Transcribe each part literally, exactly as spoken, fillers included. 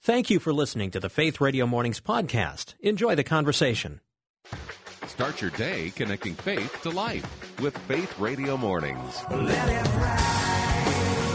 Thank you for listening to the Faith Radio Mornings podcast. Enjoy the conversation. Start your day connecting faith to life with Faith Radio Mornings. Let it rise.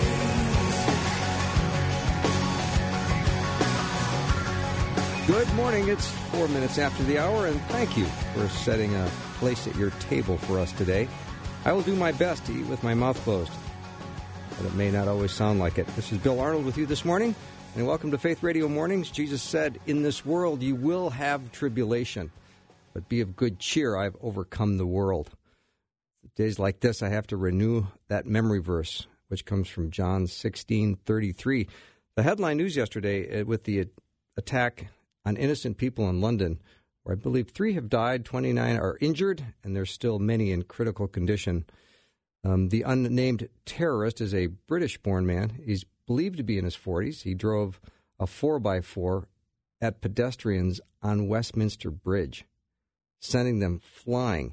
Good morning. It's four minutes after the hour, and thank you for setting a place at your table for us today. I will do my best to eat with my mouth closed, but it may not always sound like it. This is Bill Arnold with you this morning, and welcome to Faith Radio Mornings. Jesus said, in this world you will have tribulation, but be of good cheer. I've overcome the world. Days like this, I have to renew that memory verse, which comes from John sixteen thirty-three. The headline news yesterday with the attack on innocent people in London, where I believe three have died, twenty-nine are injured, and there's still many in critical condition. Um, the unnamed terrorist is a British-born man. He's believed to be in his forties. He drove a four by four at pedestrians on Westminster Bridge, sending them flying.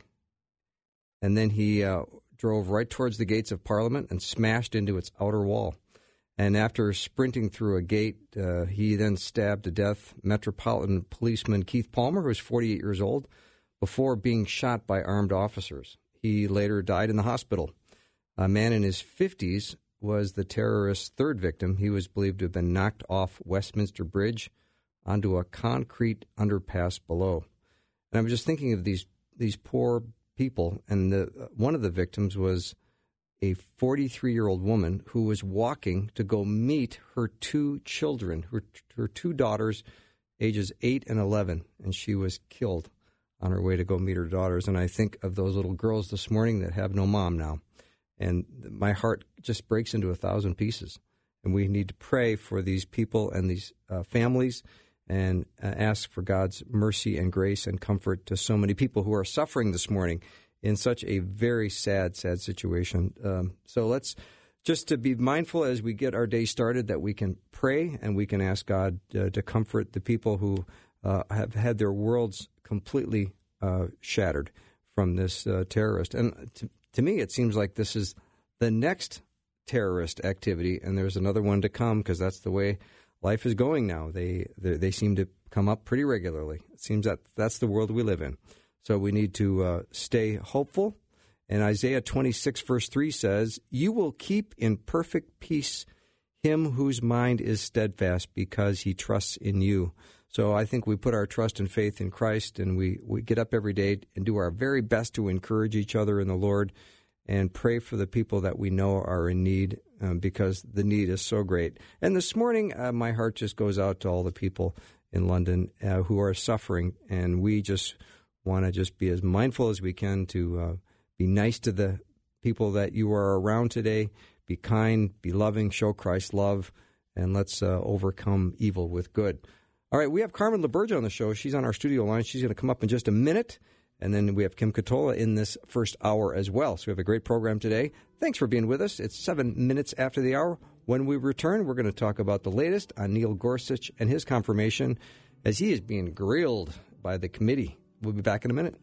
And then he uh, drove right towards the gates of Parliament and smashed into its outer wall. And after sprinting through a gate, uh, he then stabbed to death Metropolitan Policeman Keith Palmer, who was forty-eight years old, before being shot by armed officers. He later died in the hospital. A man in his fifties was the terrorist's third victim. He was believed to have been knocked off Westminster Bridge onto a concrete underpass below. And I'm just thinking of these these poor people, and the, one of the victims was a forty-three-year-old woman who was walking to go meet her two children, her, her two daughters, ages eight and eleven, and she was killed on her way to go meet her daughters. And I think of those little girls this morning that have no mom now, and my heart just breaks into a thousand pieces. And we need to pray for these people and these uh, families and uh, ask for God's mercy and grace and comfort to so many people who are suffering this morning in such a very sad, sad situation. Um, so let's just to be mindful as we get our day started that we can pray and we can ask God uh, to comfort the people who uh, have had their worlds completely uh, shattered from this uh, terrorist. And to, to me, it seems like this is the next terrorist activity, and there's another one to come because that's the way life is going now. They, they they seem to come up pretty regularly. It seems that that's the world we live in. So we need to uh, stay hopeful. And Isaiah twenty-six, verse three says, "You will keep in perfect peace him whose mind is steadfast because he trusts in you." So I think we put our trust and faith in Christ, and we, we get up every day and do our very best to encourage each other in the Lord and pray for the people that we know are in need um, because the need is so great. And this morning, uh, my heart just goes out to all the people in London uh, who are suffering, and we just want to just be as mindful as we can to uh, be nice to the people that you are around today. Be kind, be loving, show Christ's love, and let's uh, overcome evil with good. All right, we have Carmen LaBerge on the show. She's on our studio line. She's going to come up in just a minute. And then we have Kim Katola in this first hour as well. So we have a great program today. Thanks for being with us. It's seven minutes after the hour. When we return, we're going to talk about the latest on Neil Gorsuch and his confirmation as he is being grilled by the committee. We'll be back in a minute.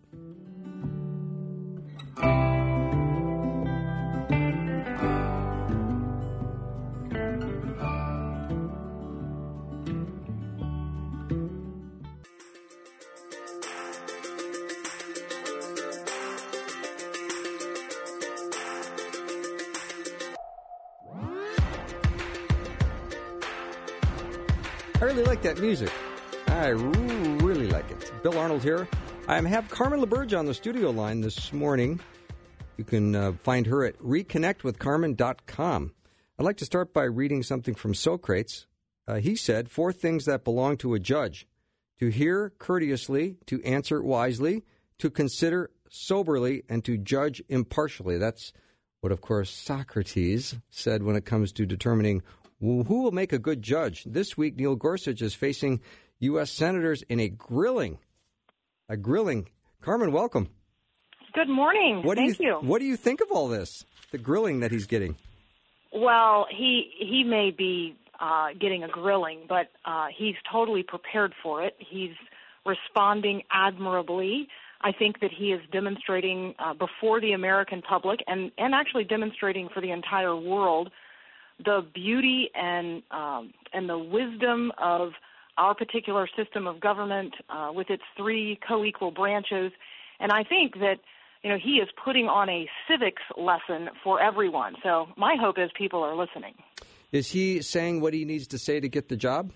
I really like that music. I really like it. Bill Arnold here. I have Carmen LaBerge on the studio line this morning. You can uh, find her at reconnect with carmen dot com. I'd like to start by reading something from Socrates. Uh, he said, four things that belong to a judge: to hear courteously, to answer wisely, to consider soberly, and to judge impartially. That's what, of course, Socrates said when it comes to determining who will make a good judge. This week, Neil Gorsuch is facing U S senators in a grilling. A grilling. Carmen, welcome. Good morning. What Thank do you, you. What do you think of all this, the grilling that he's getting? Well, he he may be uh, getting a grilling, but uh, he's totally prepared for it. He's responding admirably. I think that he is demonstrating uh, before the American public and, and actually demonstrating for the entire world the beauty and um, and the wisdom of our particular system of government uh, with its three co-equal branches. And I think that, you know, he is putting on a civics lesson for everyone. So my hope is people are listening. Is he saying what he needs to say to get the job?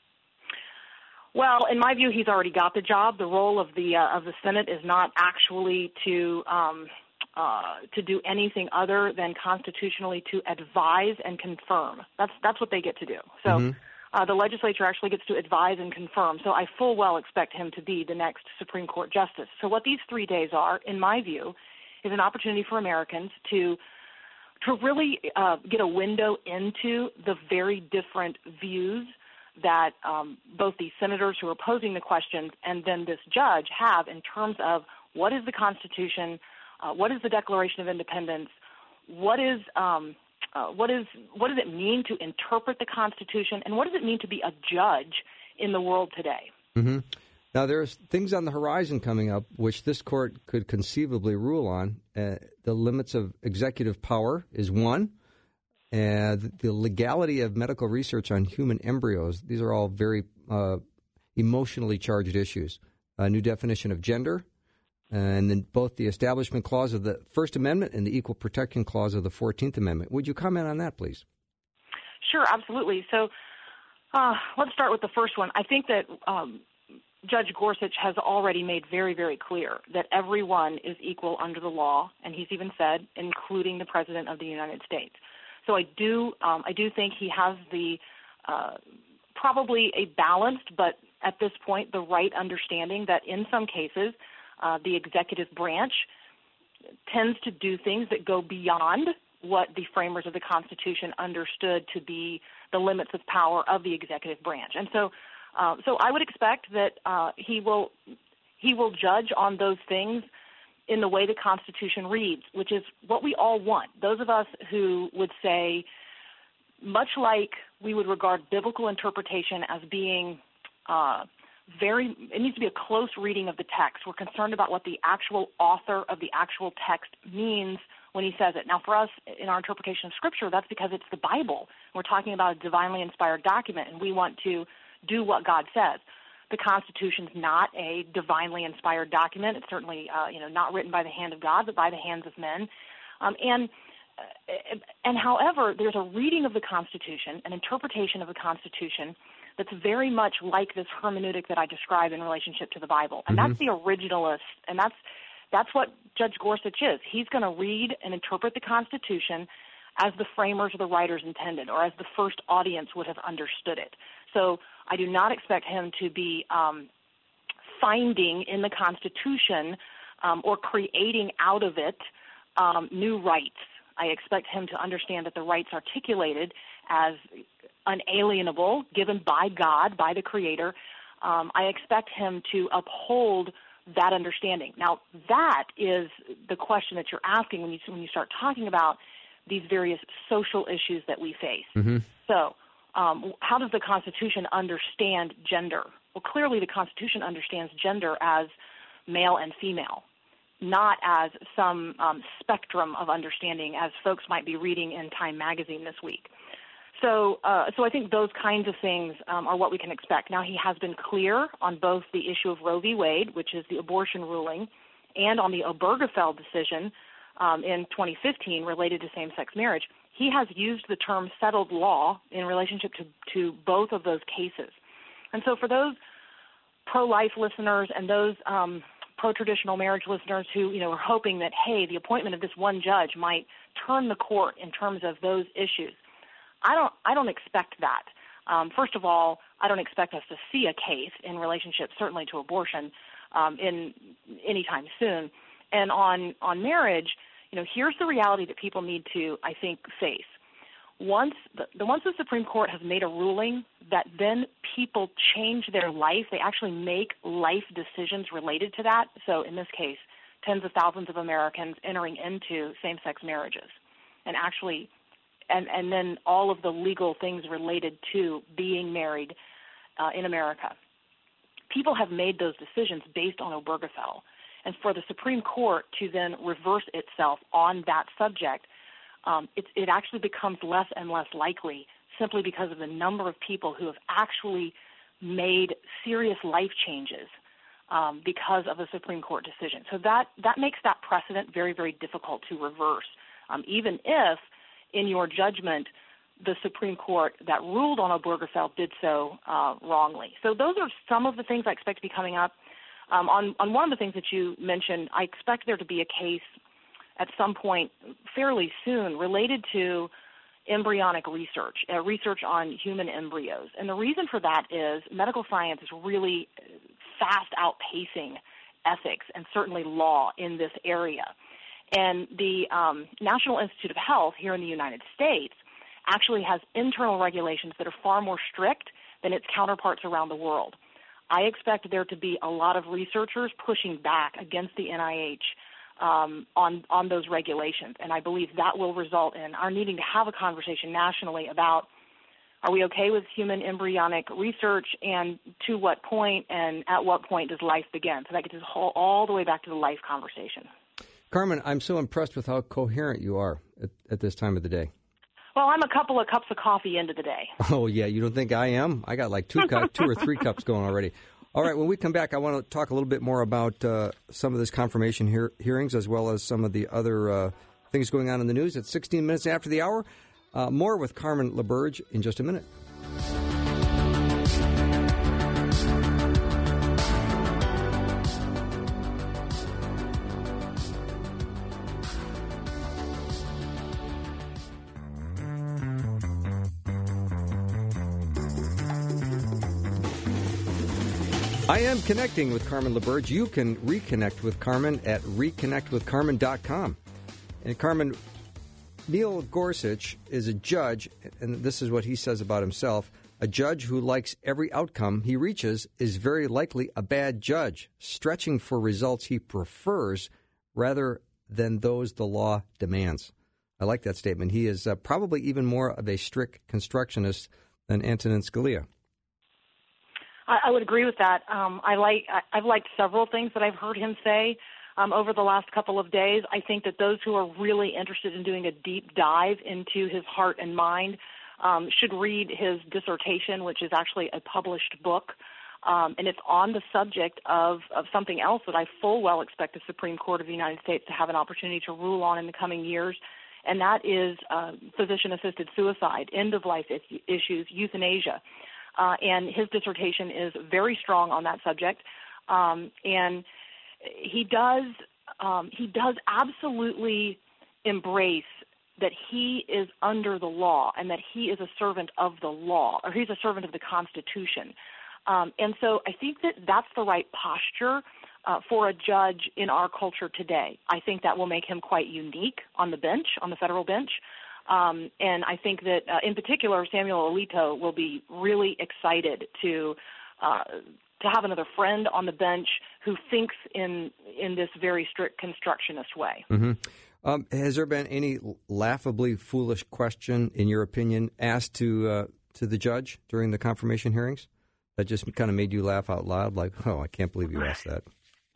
Well, in my view, he's already got the job. The role of the uh, of the Senate is not actually to um, uh, to do anything other than constitutionally to advise and confirm. That's that's what they get to do. So mm-hmm. uh, the legislature actually gets to advise and confirm. So I full well expect him to be the next Supreme Court justice. So what these three days are, in my view, is an opportunity for Americans to to really uh, get a window into the very different views that um, both the senators who are posing the questions and then this judge have in terms of what is the Constitution, uh, what is the Declaration of Independence, what is um, uh, what is what does it mean to interpret the Constitution, and what does it mean to be a judge in the world today? Mm-hmm. Now, there's things on the horizon coming up which this court could conceivably rule on. Uh, the limits of executive power is one. And the legality of medical research on human embryos, these are all very uh, emotionally charged issues. A new definition of gender, and then both the Establishment Clause of the First Amendment and the Equal Protection Clause of the fourteenth Amendment. Would you comment on that, please? Sure, absolutely. So uh, let's start with the first one. I think that um, Judge Gorsuch has already made very, very clear that everyone is equal under the law, and he's even said, including the President of the United States. So I do, um, I do think he has the uh, probably a balanced, but at this point, the right understanding that in some cases, uh, the executive branch tends to do things that go beyond what the framers of the Constitution understood to be the limits of power of the executive branch. And so, uh, so I would expect that uh, he will he will judge on those things in the way the Constitution reads, which is what we all want. Those of us who would say, much like we would regard biblical interpretation as being uh, very, it needs to be a close reading of the text. We're concerned about what the actual author of the actual text means when he says it. Now, for us, in our interpretation of Scripture, that's because it's the Bible. We're talking about a divinely inspired document, and we want to do what God says. The Constitution's not a divinely inspired document. It's certainly, uh, you know, not written by the hand of God, but by the hands of men. Um, and, uh, and however, there's a reading of the Constitution, an interpretation of the Constitution that's very much like this hermeneutic that I described in relationship to the Bible. And mm-hmm. that's the originalist, and that's that's what Judge Gorsuch is. He's going to read and interpret the Constitution as the framers or the writers intended, or as the first audience would have understood it. So I do not expect him to be um, finding in the Constitution um, or creating out of it um, new rights. I expect him to understand that the rights articulated as unalienable, given by God, by the Creator, um, I expect him to uphold that understanding. Now, that is the question that you're asking when you when you start talking about these various social issues that we face. Mm-hmm. So um, how does the Constitution understand gender? Well, clearly the Constitution understands gender as male and female, not as some um, spectrum of understanding as folks might be reading in Time magazine this week. So uh, so I think those kinds of things um, are what we can expect. Now, he has been clear on both the issue of Roe v. Wade, which is the abortion ruling, and on the Obergefell decision um, in twenty fifteen related to same-sex marriage. He has used the term settled law in relationship to, to both of those cases. And so for those pro-life listeners and those um, pro-traditional marriage listeners who, you know, are hoping that, hey, the appointment of this one judge might turn the court in terms of those issues, I don't I don't expect that. Um, first of all, I don't expect us to see a case in relationship certainly to abortion um, in anytime soon. And on, on marriage, you know, here's the reality that people need to, I think, face. Once the, the once the Supreme Court has made a ruling that then people change their life, they actually make life decisions related to that. So in this case, tens of thousands of Americans entering into same-sex marriages and actually And, and then all of the legal things related to being married uh, in America. People have made those decisions based on Obergefell. And for the Supreme Court to then reverse itself on that subject, um, it, it actually becomes less and less likely simply because of the number of people who have actually made serious life changes um, because of a Supreme Court decision. So that, that makes that precedent very, very difficult to reverse, um, even if, in your judgment, the Supreme Court that ruled on Obergefell did so uh, wrongly. So those are some of the things I expect to be coming up. Um, on, on one of the things that you mentioned, I expect there to be a case at some point fairly soon related to embryonic research, uh, research on human embryos. And the reason for that is medical science is really fast outpacing ethics and certainly law in this area. And the um, National Institute of Health here in the United States actually has internal regulations that are far more strict than its counterparts around the world. I expect there to be a lot of researchers pushing back against the N I H um, on, on those regulations, and I believe that will result in our needing to have a conversation nationally about, are we okay with human embryonic research, and to what point and at what point does life begin? So that gets us whole, all the way back to the life conversation. Carmen, I'm so impressed with how coherent you are at, at this time of the day. Well, I'm a couple of cups of coffee into the day. Oh, yeah. You don't think I am? I got like two, cup, two or three cups going already. All right. When we come back, I want to talk a little bit more about uh, some of this confirmation hear- hearings as well as some of the other uh, things going on in the news. It's sixteen minutes after the hour. Uh, more with Carmen LaBerge in just a minute. I am connecting with Carmen LaBerge. You can reconnect with Carmen at reconnect with carmen dot com. And Carmen, Neil Gorsuch is a judge, and this is what he says about himself. A judge who likes every outcome he reaches is very likely a bad judge, stretching for results he prefers rather than those the law demands. I like that statement. He is uh, probably even more of a strict constructionist than Antonin Scalia. I would agree with that. Um, I like, I, I've liked several things that I've heard him say um, over the last couple of days. I think that those who are really interested in doing a deep dive into his heart and mind um, should read his dissertation, which is actually a published book, um, and it's on the subject of, of something else that I full well expect the Supreme Court of the United States to have an opportunity to rule on in the coming years, and that is uh, physician-assisted suicide, end-of-life is- issues, euthanasia. Uh, and his dissertation is very strong on that subject, um, and he does um, he does absolutely embrace that he is under the law and that he is a servant of the law, or he's a servant of the Constitution. Um, and so I think that that's the right posture uh, for a judge in our culture today. I think that will make him quite unique on the bench, on the federal bench. Um, and I think that, uh, in particular, Samuel Alito will be really excited to uh, to have another friend on the bench who thinks in in this very strict constructionist way. Mm-hmm. Um, has there been any laughably foolish question, in your opinion, asked to uh, to the judge during the confirmation hearings that just kind of made you laugh out loud, like, "Oh, I can't believe you asked that"?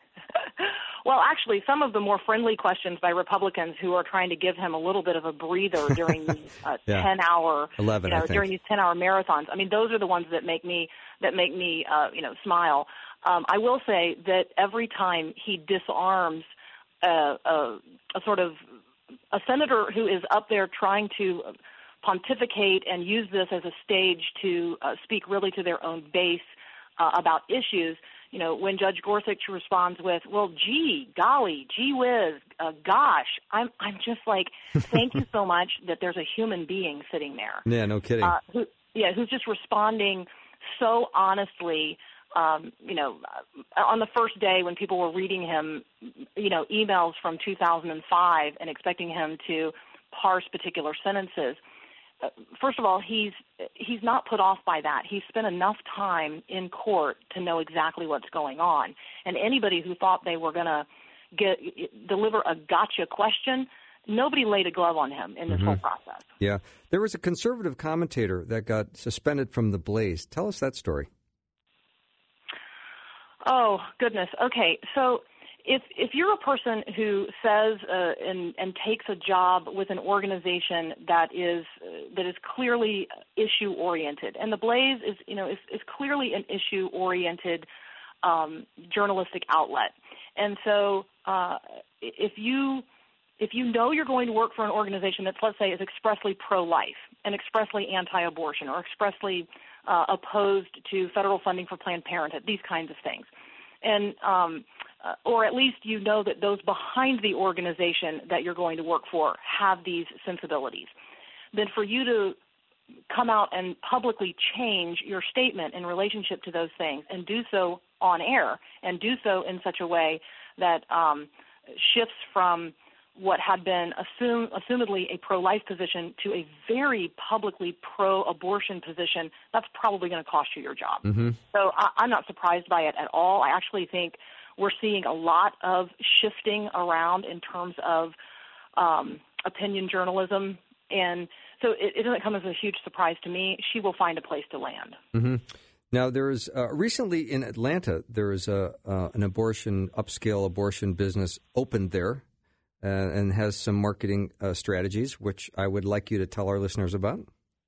Well, actually, some of the more friendly questions by Republicans who are trying to give him a little bit of a breather during these uh, yeah. ten-hour, eleven, you know, I think. during these ten-hour marathons. I mean, those are the ones that make me that make me, uh, you know, smile. Um, I will say that every time he disarms a, a, a sort of a senator who is up there trying to pontificate and use this as a stage to uh, speak really to their own base uh, about issues. You know, when Judge Gorsuch responds with, well, gee, golly, gee whiz, uh, gosh, I'm I'm just like, thank you so much that there's a human being sitting there. Yeah, no kidding. Uh, who, yeah, who's just responding so honestly, um, you know, on the first day when people were reading him, you know, emails from two thousand five and expecting him to parse particular sentences. Uh, first of all, he's he's not put off by that. He's spent enough time in court to know exactly what's going on. And anybody who thought they were going to get deliver a gotcha question, nobody laid a glove on him in this mm-hmm. whole process. Yeah. There was a conservative commentator that got suspended from The Blaze. Tell us that story. Oh, goodness. Okay. So if if you're a person who says uh, and and takes a job with an organization that is uh, that is clearly issue oriented, and the Blaze is you know is, is clearly an issue oriented um, journalistic outlet, and so uh, if you if you know you're going to work for an organization that's, let's say, is expressly pro-life and expressly anti-abortion or expressly uh, opposed to federal funding for Planned Parenthood, these kinds of things, and um, uh, or at least you know that those behind the organization that you're going to work for have these sensibilities, then for you to come out and publicly change your statement in relationship to those things and do so on air and do so in such a way that um, shifts from what had been assume, assumedly a pro-life position to a very publicly pro-abortion position, that's probably going to cost you your job. Mm-hmm. So I, I'm not surprised by it at all. I actually think we're seeing a lot of shifting around in terms of um, opinion journalism. And so it, it doesn't come as a huge surprise to me. She will find a place to land. Mm-hmm. Now, there's uh, recently in Atlanta, there is a uh, an abortion, upscale abortion business opened there. Uh, and has some marketing uh, strategies, which I would like you to tell our listeners about.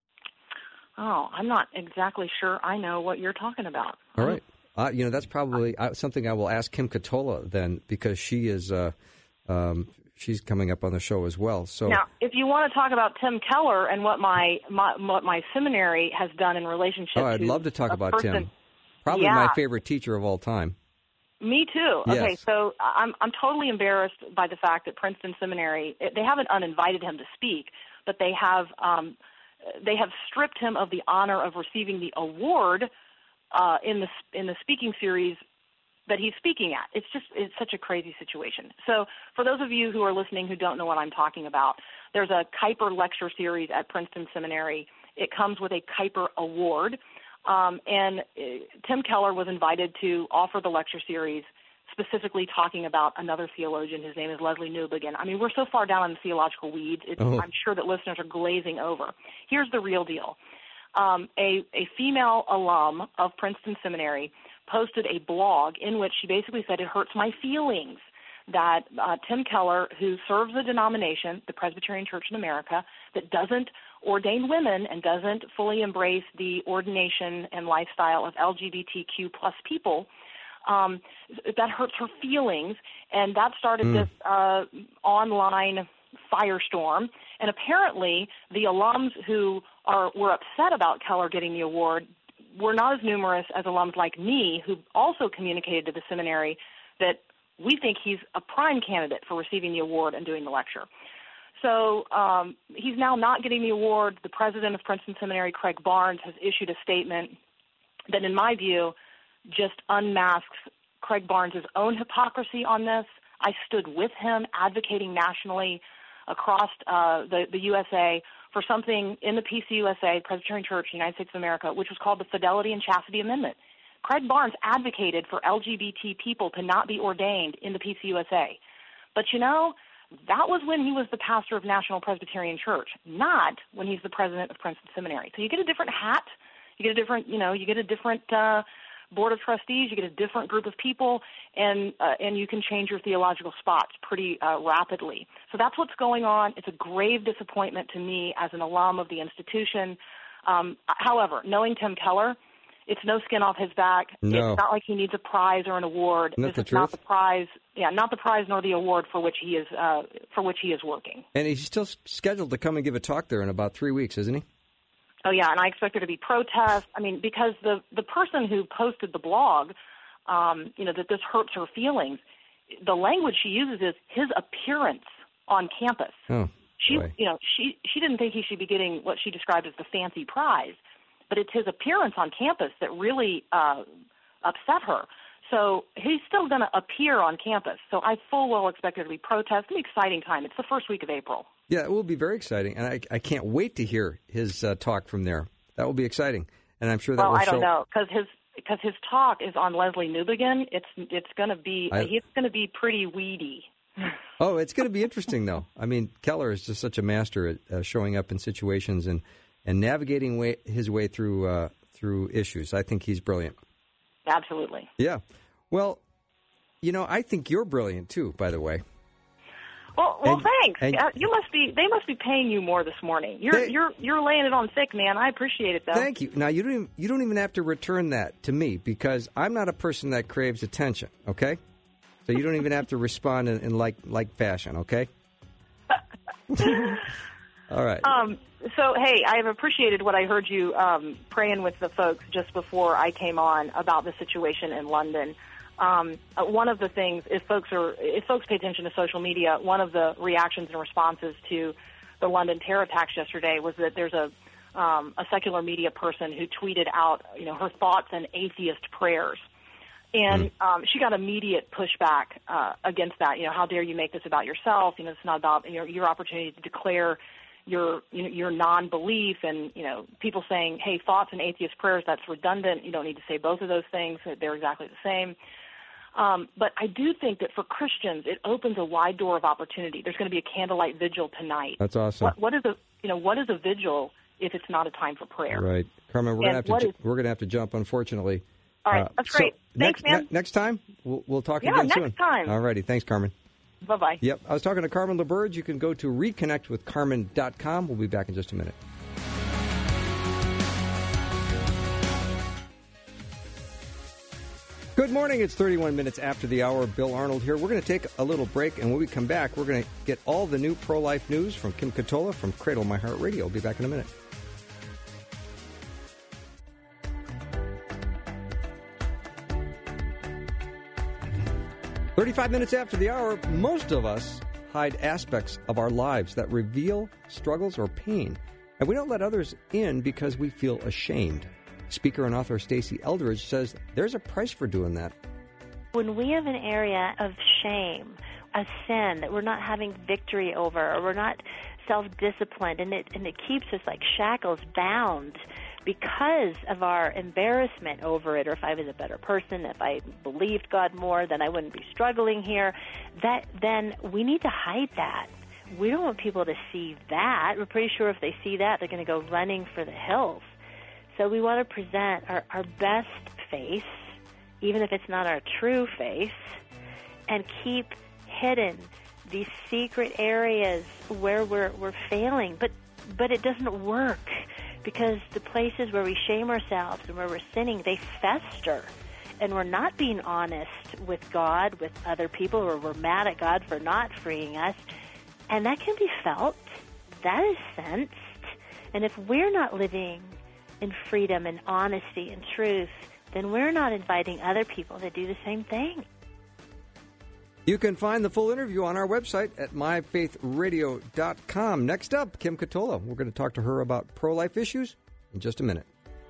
Oh, I'm not exactly sure I know what you're talking about. All right. Uh, you know, that's probably uh, something I will ask Kim Katola then, because she is uh, um, she's coming up on the show as well. So now, if you want to talk about Tim Keller and what my, my what my seminary has done in relationship oh, I'd to love to talk about person, Tim. Probably yeah. my favorite teacher of all time. Me too. Yes. Okay, so I'm I'm totally embarrassed by the fact that Princeton Seminary, they haven't uninvited him to speak, but they have um, they have stripped him of the honor of receiving the award uh, in the in the speaking series that he's speaking at. It's just it's such a crazy situation. So for those of you who are listening who don't know what I'm talking about, there's a Kuyper lecture series at Princeton Seminary. It comes with a Kuyper Award. Um, and uh, Tim Keller was invited to offer the lecture series specifically talking about another theologian. His name is Leslie Newbigin. I mean, we're so far down in the theological weeds, it's, oh. I'm sure that listeners are glazing over. Here's the real deal. Um, a, a female alum of Princeton Seminary posted a blog in which she basically said, it hurts my feelings that uh, Tim Keller, who serves a denomination, the Presbyterian Church in America, that doesn't ordain women and doesn't fully embrace the ordination and lifestyle of L G B T Q plus people, um, that hurts her feelings. And that started mm. this uh, online firestorm. And apparently the alums who are were upset about Keller getting the award were not as numerous as alums like me, who also communicated to the seminary that we think he's a prime candidate for receiving the award and doing the lecture. So um, he's now not getting the award. The president of Princeton Seminary, Craig Barnes, has issued a statement that, in my view, just unmasks Craig Barnes' own hypocrisy on this. I stood with him advocating nationally across uh, the, the U S A for something in the P C U S A, Presbyterian Church, United States of America, which was called the Fidelity and Chastity Amendment. Craig Barnes advocated for L G B T people to not be ordained in the P C U S A. But, you know, that was when he was the pastor of National Presbyterian Church, not when he's the president of Princeton Seminary. So you get a different hat, you get a different, you know, you get a different uh, board of trustees, you get a different group of people, and uh, and you can change your theological spots pretty uh, rapidly. So that's what's going on. It's a grave disappointment to me as an alum of the institution. Um, however, knowing Tim Keller, it's no skin off his back. No. It's not like he needs a prize or an award. Isn't that this the is not truth? the prize. Yeah, not the prize nor the award for which he is uh, for which he is working. And he's still scheduled to come and give a talk there in about three weeks, isn't he? Oh yeah, and I expect there to be protests. I mean, because the the person who posted the blog, um, you know, that this hurts her feelings. The language she uses is his appearance on campus. Oh, she, boy. you know, she she didn't think he should be getting what she described as the fancy prize. But it's his appearance on campus that really uh, upset her. So he's still going to appear on campus. So I full well expect there to be protests. It's an exciting time. It's the first week of April. Yeah, it will be very exciting. And I, I can't wait to hear his uh, talk from there. That will be exciting. And I'm sure that well, will I show... don't know, because his, because his talk is on Leslie Newbigin. It's, it's going to be I... it's going to be pretty weedy. Oh, it's going to be interesting, though. I mean, Keller is just such a master at uh, showing up in situations and and navigating way, his way through uh, through issues. I think he's brilliant. Absolutely. Yeah. Well, You know, I think you're brilliant, too, by the way. Well, well, And- thanks. and- Uh, you must be. They must be paying you more this morning. You're They- you're you're laying it on thick, man. I appreciate it, though. Thank you. Now, you don't even, you don't even have to return that to me because I'm not a person that craves attention, okay? So you don't even have to respond in, in like like fashion, okay? All right. Um. So, hey, I've appreciated what I heard you um, praying with the folks just before I came on about the situation in London. Um, uh, one of the things, if folks are, if folks pay attention to social media, one of the reactions and responses to the London terror attacks yesterday was that there's a um, a secular media person who tweeted out, you know, her thoughts and atheist prayers, and mm. um, she got immediate pushback uh, against that. You know, how dare you make this about yourself? You know, it's not about your your opportunity to declare your you know, your non-belief, and you know, people saying, hey, thoughts and atheist prayers, that's redundant. You don't need to say both of those things. They're exactly the same. Um, but I do think that for Christians, it opens a wide door of opportunity. There's going to be a candlelight vigil tonight. That's awesome. What, what is a you know what is a vigil if it's not a time for prayer? Right, Carmen. We're And gonna have to what ju- is- we're gonna have to jump, unfortunately. All right, Uh, that's great. so Thanks, next, man. ne- next time we'll, we'll talk Yeah, again next soon. time. All righty. Thanks, Carmen. Bye bye. Yep. I was talking to Carmen LaBerge. You can go to reconnect with carmen dot com. We'll be back in just a minute. Good morning. It's thirty-one minutes after the hour. Bill Arnold here. We're going to take a little break, and when we come back, we're going to get all the new pro-life news from Kim Catola from Cradle My Heart Radio. We'll be back in a minute. thirty-five minutes after the hour, most of us hide aspects of our lives that reveal struggles or pain, and we don't let others in because we feel ashamed. Speaker and author Stacey Eldridge says there's a price for doing that. When we have an area of shame, a sin that we're not having victory over, or we're not self-disciplined, and it and it keeps us like shackles bound because of our embarrassment over it, or if I was a better person, if I believed God more, then I wouldn't be struggling here, that then we need to hide that. We don't want people to see that. We're pretty sure if they see that, they're going to go running for the hills. So we want to present our, our best face, even if it's not our true face, and keep hidden these secret areas where we're we're failing. But but it doesn't work because the places where we shame ourselves and where we're sinning, they fester. And we're not being honest with God, with other people, or we're mad at God for not freeing us. And that can be felt. That is sensed. And if we're not living in freedom and honesty and truth, then we're not inviting other people to do the same thing. You can find the full interview on our website at my faith radio dot com. Next up, Kim Catola. We're going to talk to her about pro-life issues in just a minute.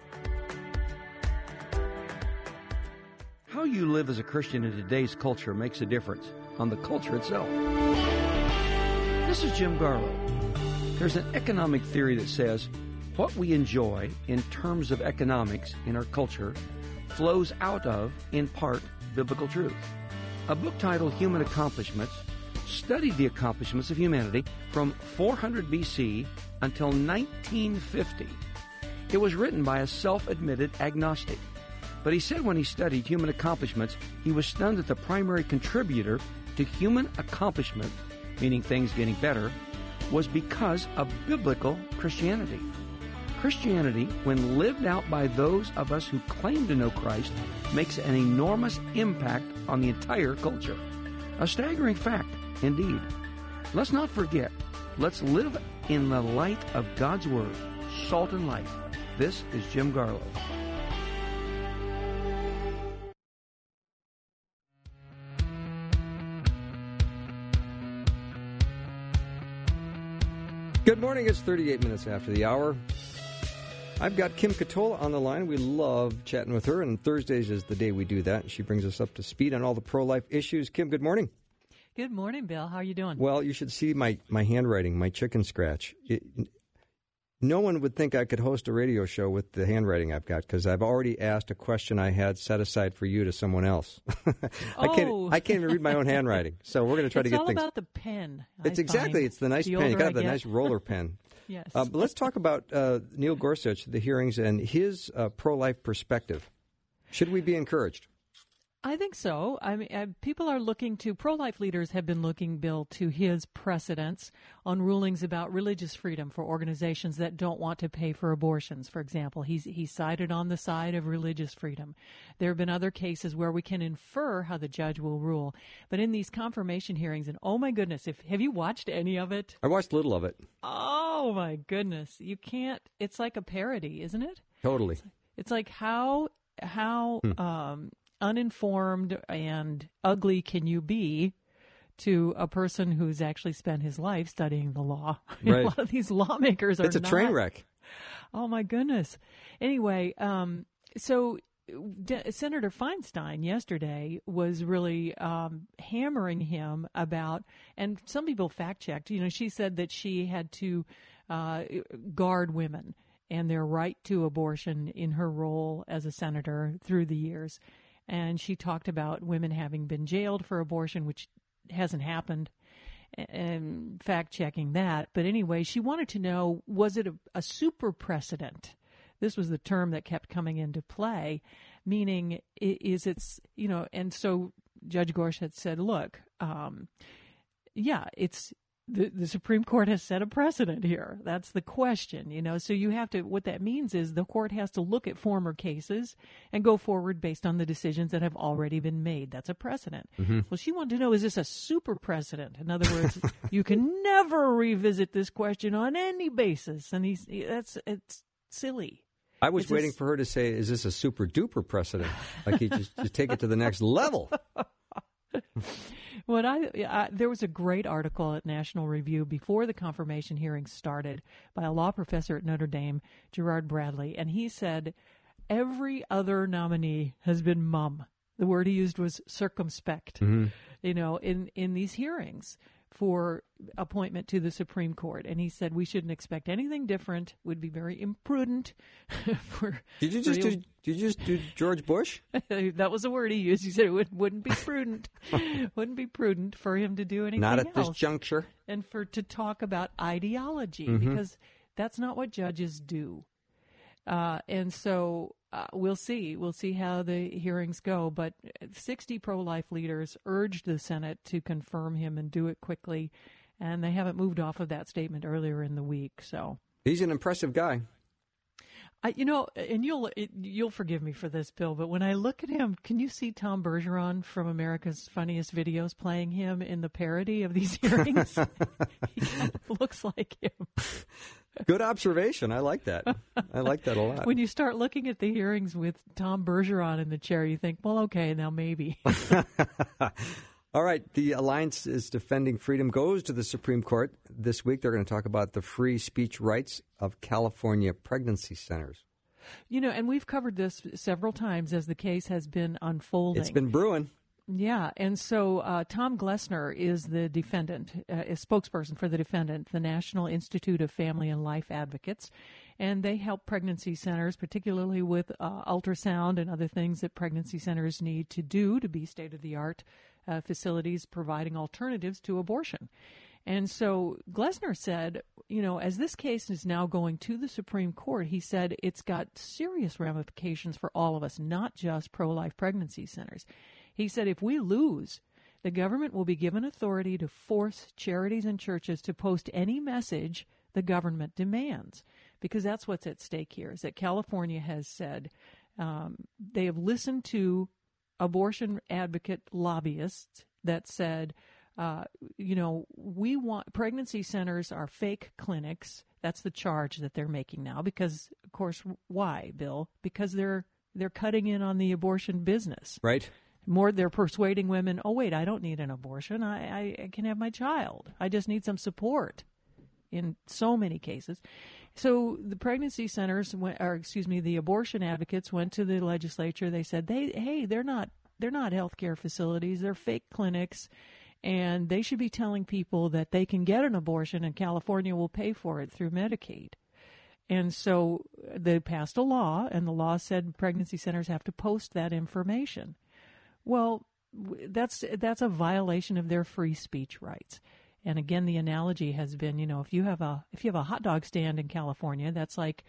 How you live as a Christian in today's culture makes a difference on the culture itself. This is Jim Garlow. There's an economic theory that says what we enjoy in terms of economics in our culture flows out of, in part, biblical truth. A book titled Human Accomplishments studied the accomplishments of humanity from four hundred B C until nineteen fifty. It was written by a self-admitted agnostic. But he said when he studied human accomplishments, he was stunned that the primary contributor to human accomplishment, meaning things getting better, was because of biblical Christianity. Christianity, when lived out by those of us who claim to know Christ, makes an enormous impact on the entire culture. A staggering fact, indeed. Let's not forget, let's live in the light of God's Word, salt and light. This is Jim Garlow. Good morning. It's thirty-eight minutes after the hour. I've got Kim Catola on the line. We love chatting with her, and Thursdays is the day we do that. She brings us up to speed on all the pro-life issues. Kim, good morning. Good morning, Bill. How are you doing? Well, you should see my, my handwriting, my chicken scratch. It, no one would think I could host a radio show with the handwriting I've got because I've already asked a question I had set aside for you to someone else. I can't Oh. I can't even read my own handwriting. So we're going to try it's to get all things. about the pen. It's I exactly. find. It's the nice The pen. You older got to I have the get. nice roller pen. Yes. Uh, but let's talk about uh, Neil Gorsuch, the hearings, and his uh, pro-life perspective. Should we be encouraged? I think so. I mean, uh, people are looking to, pro-life leaders have been looking, Bill, to his precedents on rulings about religious freedom for organizations that don't want to pay for abortions. For example, he's he sided on the side of religious freedom. There have been other cases where we can infer how the judge will rule. But in these confirmation hearings, and oh my goodness, if have you watched any of it? I watched a little of it. Oh my goodness. You can't, it's like a parody, isn't it? Totally. It's like how, how, hmm. um, uninformed and ugly can you be to a person who's actually spent his life studying the law? Right. A lot of these lawmakers are It's a not. train wreck. Oh, my goodness. Anyway, um, so D- Senator Feinstein yesterday was really um, hammering him about, and some people fact-checked, you know, she said that she had to uh, guard women and their right to abortion in her role as a senator through the years. And she talked about women having been jailed for abortion, which hasn't happened, and fact-checking that. But anyway, she wanted to know, was it a, a super precedent? This was the term that kept coming into play, meaning is it's, you know, and so Judge Gorsuch said, look, um, yeah, it's, The, the Supreme Court has set a precedent here. That's the question, you know. So you have to, what that means is the court has to look at former cases and go forward based on the decisions that have already been made. That's a precedent. Mm-hmm. Well, she wanted to know, is this a super precedent? In other words, you can never revisit this question on any basis. And he's, that's, it's silly. I was it's waiting a, for her to say, is this a super duper precedent? Like you just, just take it to the next level. What I, I there was a great article at National Review before the confirmation hearing started by a law professor at Notre Dame, Gerard Bradley, and he said every other nominee has been mum. The word he used was circumspect. Mm-hmm. You know, in in these hearings for appointment to the Supreme Court, and he said we shouldn't expect anything different. Would be very imprudent. for, did you just for do? Did you just do George Bush? That was the word he used. He said it would, wouldn't be prudent. wouldn't be prudent for him to do anything Not at else. this juncture. And for to talk about ideology, mm-hmm. because that's not what judges do. Uh, and so uh, we'll see. We'll see how the hearings go. But sixty pro-life leaders urged the Senate to confirm him and do it quickly, and they haven't moved off of that statement earlier in the week. So he's an impressive guy. I, you know, and you'll it, you'll forgive me for this, Bill, but when I look at him, can you see Tom Bergeron from America's Funniest Videos playing him in the parody of these hearings? He kind of looks like him. Good observation. I like that. I like that a lot. When you start looking at the hearings with Tom Bergeron in the chair, you think, well, okay, now maybe. All right. The Alliance is Defending Freedom goes to the Supreme Court this week. They're going to talk about the free speech rights of California pregnancy centers. You know, and we've covered this several times as the case has been unfolding. It's been brewing. Yeah, and so uh, Tom Glessner is the defendant, uh, a spokesperson for the defendant, the National Institute of Family and Life Advocates, and they help pregnancy centers, particularly with uh, ultrasound and other things that pregnancy centers need to do to be state-of-the-art uh, facilities providing alternatives to abortion. And so Glessner said, you know, as this case is now going to the Supreme Court, he said it's got serious ramifications for all of us, not just pro-life pregnancy centers. He said if we lose, the government will be given authority to force charities and churches to post any message the government demands, because that's what's at stake here, is that California has said um, they have listened to abortion advocate lobbyists that said, uh, you know, we want pregnancy centers are fake clinics. That's the charge that they're making now, because, of course, why, Bill? Because they're they're cutting in on the abortion business. Right. More, they're persuading women, oh, wait, I don't need an abortion. I, I, I can have my child. I just need some support in so many cases. So the pregnancy centers, went, or excuse me, the abortion advocates went to the legislature. They said, they, hey, they're not they're not healthcare facilities. They're fake clinics, and they should be telling people that they can get an abortion and California will pay for it through Medicaid. And so they passed a law, and the law said pregnancy centers have to post that information. Well, that's that's a violation of their free speech rights. And again, the analogy has been, you know, if you have a if you have a hot dog stand in California, that's like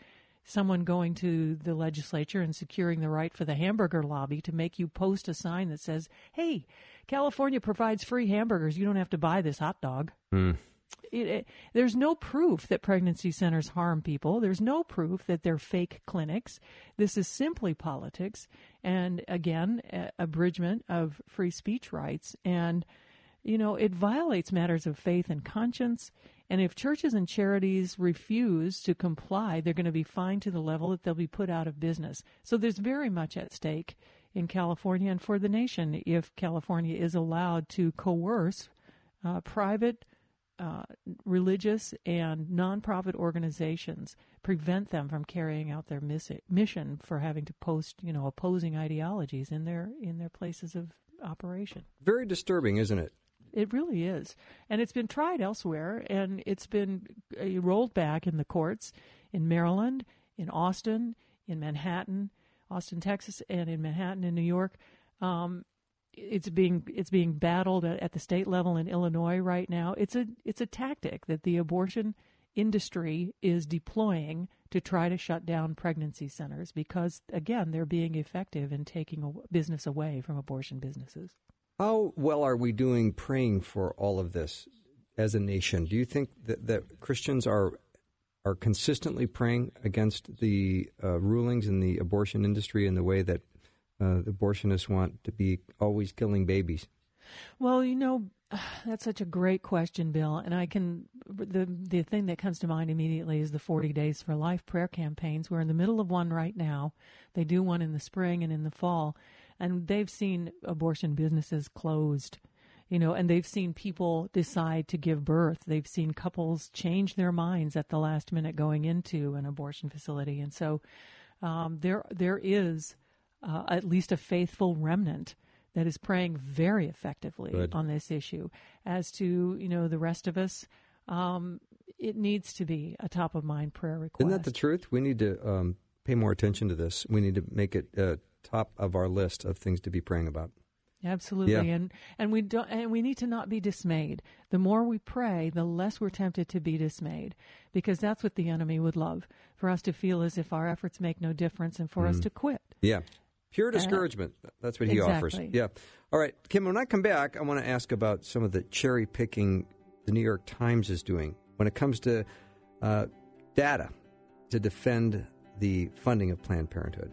someone going to the legislature and securing the right for the hamburger lobby to make you post a sign that says, hey, California provides free hamburgers. You don't have to buy this hot dog. Mm. It, it, there's no proof that pregnancy centers harm people. There's no proof that they're fake clinics. This is simply politics and, again, a- abridgment of free speech rights. And, you know, it violates matters of faith and conscience. And if churches and charities refuse to comply, they're going to be fined to the level that they'll be put out of business. So there's very much at stake in California and for the nation if California is allowed to coerce uh, private Uh, religious and nonprofit organizations, prevent them from carrying out their miss- mission for having to post, you know, opposing ideologies in their in their places of operation. Very disturbing, isn't it? It really is, and it's been tried elsewhere, and it's been uh, rolled back in the courts in Maryland, in Austin, in Manhattan, Austin, Texas, and in Manhattan, in New York. Um, It's being it's being battled at, at the state level in Illinois right now. It's a it's a tactic that the abortion industry is deploying to try to shut down pregnancy centers because, again, they're being effective in taking a business away from abortion businesses. How well are we doing praying for all of this as a nation? Do you think that, that Christians are are consistently praying against the uh, rulings in the abortion industry in the way that Uh, the abortionists want to be always killing babies? Well, you know, that's such a great question, Bill. And I can, the the thing that comes to mind immediately is the forty Days for Life prayer campaigns. We're in the middle of one right now. They do one in the spring and in the fall. And they've seen abortion businesses closed, you know, and they've seen people decide to give birth. They've seen couples change their minds at the last minute going into an abortion facility. And so um, there there is Uh, at least a faithful remnant that is praying very effectively Good. on this issue. As to, you know, the rest of us, um, it needs to be a top-of-mind prayer request. Isn't that the truth? We need to um, pay more attention to this. We need to make it uh, top of our list of things to be praying about. Absolutely, Yeah. and and we don't, and we need to not be dismayed. The more we pray, the less we're tempted to be dismayed, because that's what the enemy would love, for us to feel as if our efforts make no difference and for Mm. us to quit. Yeah. Pure discouragement. Uh, That's what he exactly. offers. Yeah. All right, Kim, when I come back, I want to ask about some of the cherry picking the New York Times is doing when it comes to uh, data to defend the funding of Planned Parenthood.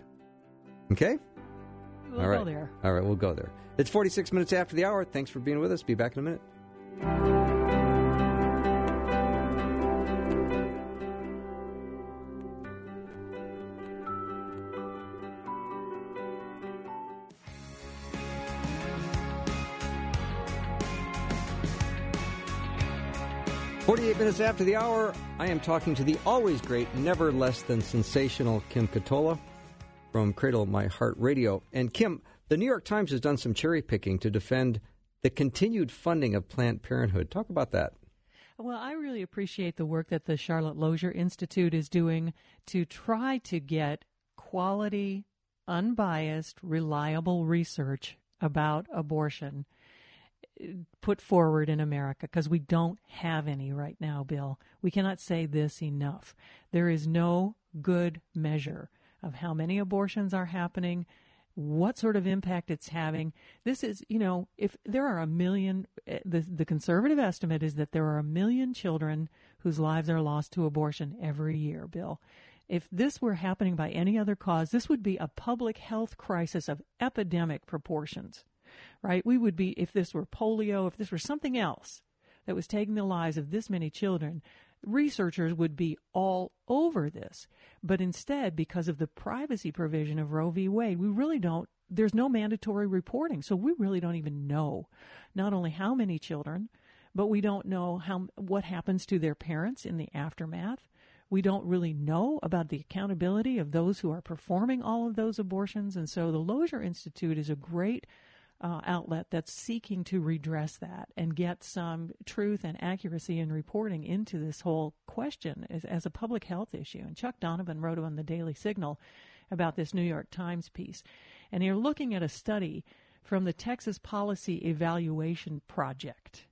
Okay? We'll All right. go there. All right, we'll go there. It's forty-six minutes after the hour. Thanks for being with us. Be back in a minute. forty-eight minutes after the hour, I am talking to the always great, never less than sensational Kim Katola from Cradle of My Heart Radio. And Kim, the New York Times has done some cherry picking to defend the continued funding of Planned Parenthood. Talk about that. Well, I really appreciate the work that the Charlotte Lozier Institute is doing to try to get quality, unbiased, reliable research about abortion put forward in America, because we don't have any right now, Bill. We cannot say this enough. There is no good measure of how many abortions are happening, what sort of impact it's having. This is, you know, if there are a million, the, the conservative estimate is that there are a million children whose lives are lost to abortion every year, Bill. If this were happening by any other cause, this would be a public health crisis of epidemic proportions. Right? We would be, if this were polio, if this were something else that was taking the lives of this many children, researchers would be all over this. But instead, because of the privacy provision of Roe v. Wade, we really don't, there's no mandatory reporting. So we really don't even know not only how many children, but we don't know how what happens to their parents in the aftermath. We don't really know about the accountability of those who are performing all of those abortions. And so the Lozier Institute is a great Uh, outlet that's seeking to redress that and get some truth and accuracy in reporting into this whole question as, as a public health issue. And Chuck Donovan wrote on the Daily Signal about this New York Times piece. And you're looking at a study from the Texas Policy Evaluation Project.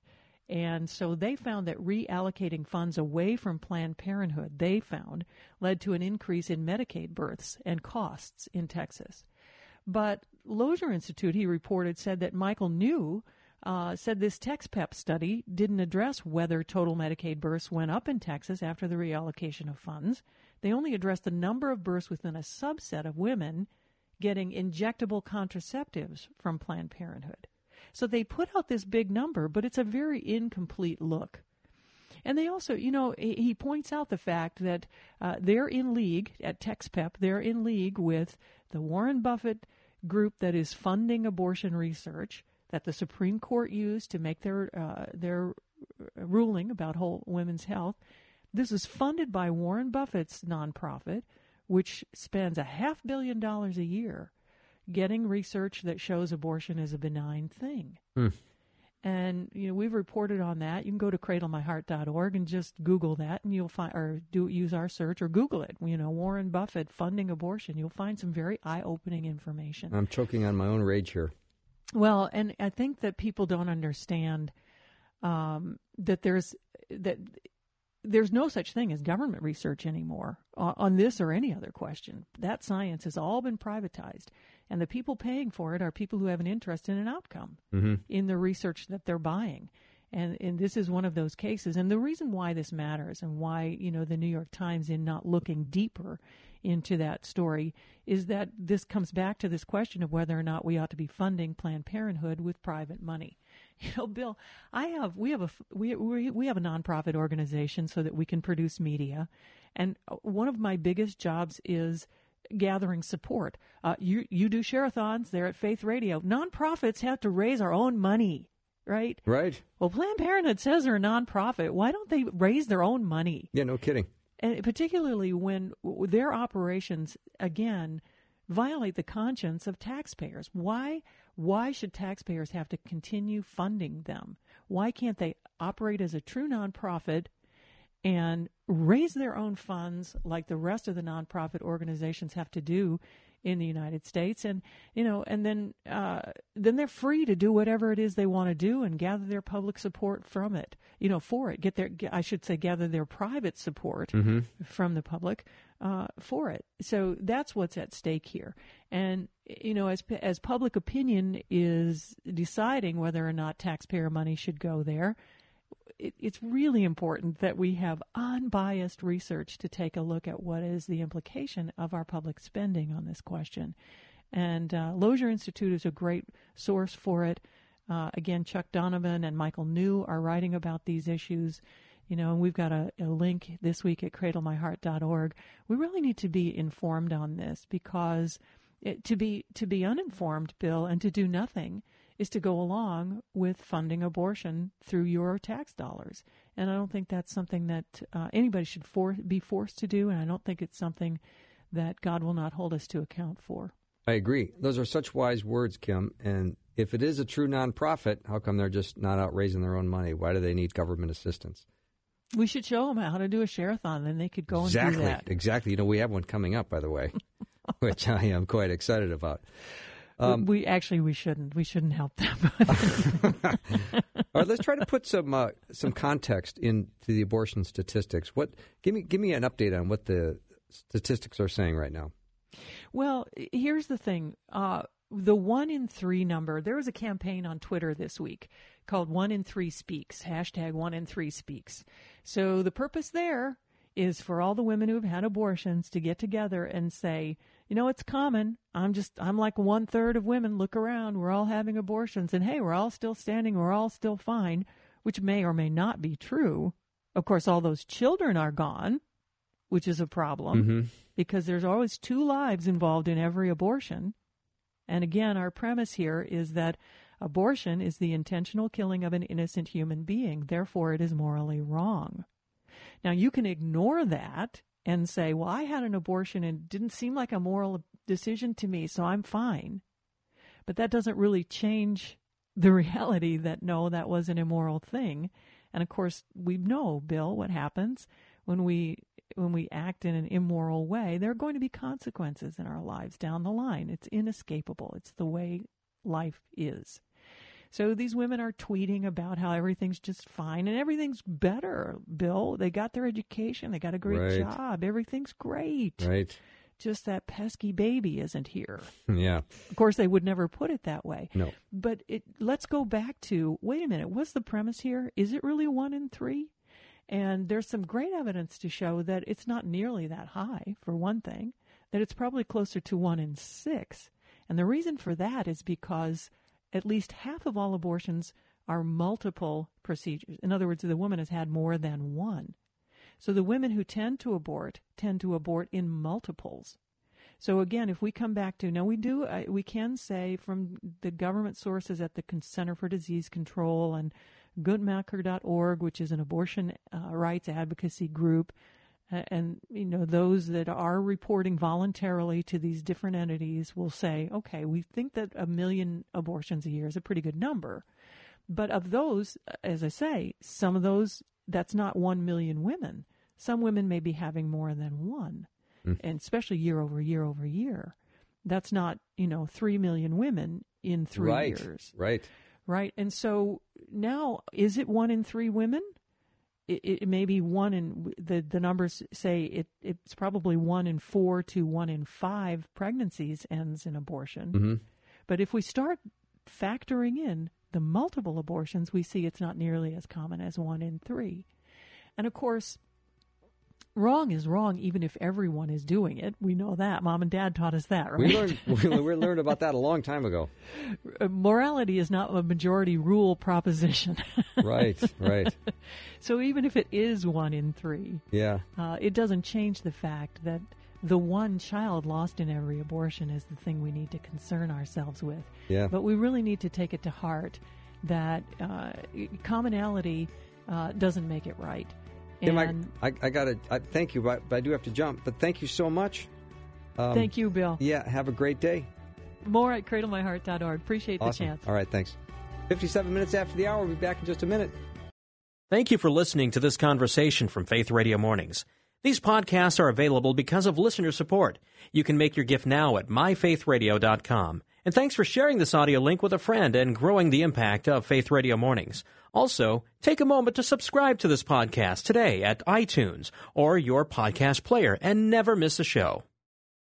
And so they found that reallocating funds away from Planned Parenthood, they found, led to an increase in Medicaid births and costs in Texas. But Lozier Institute, he reported, said that Michael New uh, said this TexPEP study didn't address whether total Medicaid births went up in Texas after the reallocation of funds. They only addressed the number of births within a subset of women getting injectable contraceptives from Planned Parenthood. So they put out this big number, but it's a very incomplete look. And they also, you know, he points out the fact that uh, they're in league at TexPEP, they're in league with the Warren Buffett group that is funding abortion research that the Supreme Court used to make their uh, their ruling about whole women's health. This is funded by Warren Buffett's nonprofit, which spends a half billion dollars a year getting research that shows abortion is a benign thing. Mm. And, you know, we've reported on that. You can go to cradle my heart dot org and just Google that, and you'll find, or do use our search, or Google it. You know, Warren Buffett funding abortion. You'll find some very eye-opening information. I'm choking on my own rage here. Well, and I think that people don't understand um, that there's that there's no such thing as government research anymore on, on this or any other question. That science has all been privatized. And the people paying for it are people who have an interest in an outcome mm-hmm. in the research that they're buying. And, and this is one of those cases. And the reason why this matters and why, you know, the New York Times, in not looking deeper into that story, is that this comes back to this question of whether or not we ought to be funding Planned Parenthood with private money. You know, Bill, I have we have a we we, we have a nonprofit organization so that we can produce media, and one of my biggest jobs is gathering support. Uh, you you do share-a-thons there at Faith Radio. Nonprofits have to raise our own money, right? Right. Well, Planned Parenthood says they're a nonprofit. Why don't they raise their own money? Yeah, no kidding. And particularly when their operations, again, violate the conscience of taxpayers. Why why should taxpayers have to continue funding them? Why can't they operate as a true nonprofit and raise their own funds like the rest of the nonprofit organizations have to do in the United States? And, you know, and then uh, then they're free to do whatever it is they want to do and gather their public support from it, you know, for it. Get their, I should say, gather their private support mm-hmm. from the public uh, for it. So that's what's at stake here. And, you know, as as public opinion is deciding whether or not taxpayer money should go there, It, it's really important that we have unbiased research to take a look at what is the implication of our public spending on this question. And uh, Lozier Institute is a great source for it. Uh, again, Chuck Donovan and Michael New are writing about these issues. You know, and we've got a, a link this week at cradle my heart dot org. We really need to be informed on this, because it, to be to be uninformed, Bill, and to do nothing is to go along with funding abortion through your tax dollars. And I don't think that's something that uh, anybody should for- be forced to do, and I don't think it's something that God will not hold us to account for. I agree. Those are such wise words, Kim. And if it is a true nonprofit, how come they're just not out raising their own money? Why do they need government assistance? We should show them how to do a share-a-thon, then they could go exactly, and do that. Exactly. You know, we have one coming up, by the way, which I am quite excited about. Um, we actually we shouldn't we shouldn't help them. All right, let's try to put some uh, some context into the abortion statistics. What give me give me an update on what the statistics are saying right now. Well, here's the thing: uh, the one in three number. There was a campaign on Twitter this week called "One in Three Speaks" hashtag One in Three Speaks. So the purpose there is for all the women who've had abortions to get together and say, you know, it's common. I'm just, I'm like one third of women. Look around. We're all having abortions. And hey, we're all still standing. We're all still fine, which may or may not be true. Of course, all those children are gone, which is a problem mm-hmm. because there's always two lives involved in every abortion. And again, our premise here is that abortion is the intentional killing of an innocent human being. Therefore, it is morally wrong. Now, you can ignore that and say, well, I had an abortion and it didn't seem like a moral decision to me, so I'm fine. But that doesn't really change the reality that, no, that was an immoral thing. And, of course, we know, Bill, what happens when we when we act in an immoral way. There are going to be consequences in our lives down the line. It's inescapable. It's the way life is. So these women are tweeting about how everything's just fine and everything's better, Bill. They got their education. They got a great Right. job. Everything's great. Right. Just that pesky baby isn't here. Yeah. Of course, they would never put it that way. No. But it, let's go back to, wait a minute, what's the premise here? Is it really one in three? And there's some great evidence to show that it's not nearly that high, for one thing, that it's probably closer to one in six. And the reason for that is because at least half of all abortions are multiple procedures. In other words, the woman has had more than one. So the women who tend to abort tend to abort in multiples. So again, if we come back to, now we do, uh, we can say from the government sources at the Center for Disease Control and Guttmacher dot org, which is an abortion uh, rights advocacy group, uh, and you know those that are reporting voluntarily to these different entities will say, okay, we think that a million abortions a year is a pretty good number, but of those, as I say, some of those, that's not one million women. Some women may be having more than one, mm. and especially year over year over year. That's not, you know, three million women in three right. years. Right. Right. And so now, is it one in three women? It, it may be one in, the, the numbers say it, it's probably one in four to one in five pregnancies ends in abortion. Mm-hmm. But if we start factoring in the multiple abortions, we see it's not nearly as common as one in three. And of course, wrong is wrong even if everyone is doing it. We know that. Mom and Dad taught us that, right? We learned, we learned about that a long time ago. Morality is not a majority rule proposition. Right, right. So even if it is one in three, yeah, uh, it doesn't change the fact that the one child lost in every abortion is the thing we need to concern ourselves with. Yeah. But we really need to take it to heart that uh, commonality uh, doesn't make it right. Tim, And I, I, I got to thank you, but, but I do have to jump. But thank you so much. Um, thank you, Bill. Yeah, have a great day. More at cradle my heart dot org. Appreciate Awesome. the chance. All right, thanks. fifty-seven minutes after the hour. We'll be back in just a minute. Thank you for listening to this conversation from Faith Radio Mornings. These podcasts are available because of listener support. You can make your gift now at my faith radio dot com. And thanks for sharing this audio link with a friend and growing the impact of Faith Radio Mornings. Also, take a moment to subscribe to this podcast today at iTunes or your podcast player and never miss a show.